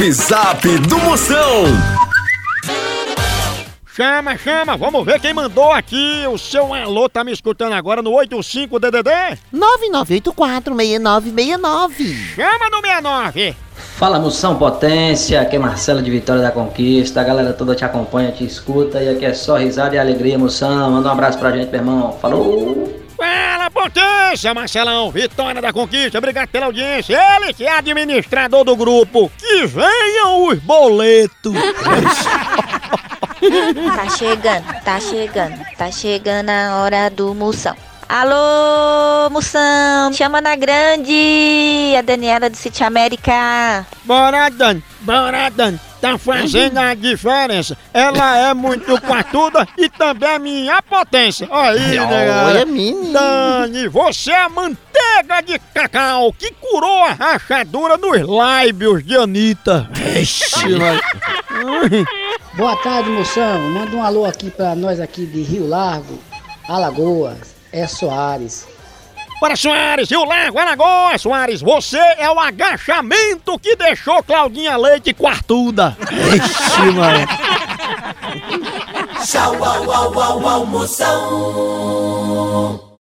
Zap Zap do Moção. Chama, vamos ver quem mandou aqui. O seu alô tá me escutando agora no 85-DDD? 99846969. Chama no 69. Fala, Moção Potência, aqui é Marcelo de Vitória da Conquista, a galera toda te acompanha, te escuta e aqui é só risada e alegria, Moção. Manda um abraço pra gente, meu irmão. Falou! Fala, Potência, Marcelão, Vitória da Conquista, obrigado pela audiência. Ele que é administrador do grupo. Que venham os boletos. Tá chegando a hora do Moção. Alô, Moção, chama na grande, a Daniela do City América. Bora, Dani, tá fazendo a diferença. Ela é muito quatuda e também é minha potência. Aí, Olha, menina. Dani, você é a manteiga de cacau que curou a rachadura nos lábios de Anitta. Boa tarde, Moção. Manda um alô aqui pra nós aqui de Rio Largo, Alagoas. É Soares. Para Soares, Rio Largo, Alagoas, Soares, você é o agachamento que deixou Claudinha Leite quartuda. Tchau, au, Moção.